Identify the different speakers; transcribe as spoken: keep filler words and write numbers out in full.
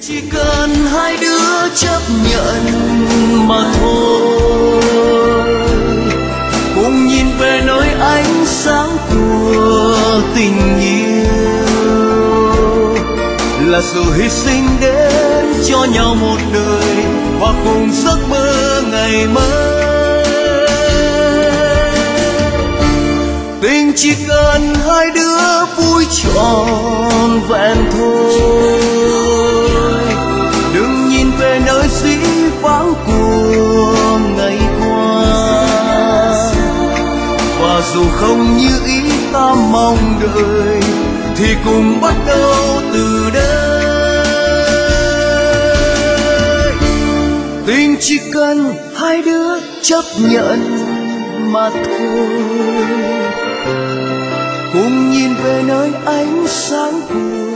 Speaker 1: chỉ cần hai đứa chấp nhận mà thôi, cùng nhìn về nơi ánh sáng của tình yêu, là sự hy sinh đến cho nhau một đời và cùng giấc mơ ngày mai. Tình chỉ cần hai đứa vui trọn vẹn thôi, đừng nhìn về nơi dĩ vãng của ngày qua. Và dù không như ý ta mong đợi, thì cùng bắt đầu từ đây. Tình chỉ cần hai đứa chấp nhận mà thôi, cùng nhìn về nơi ánh sáng của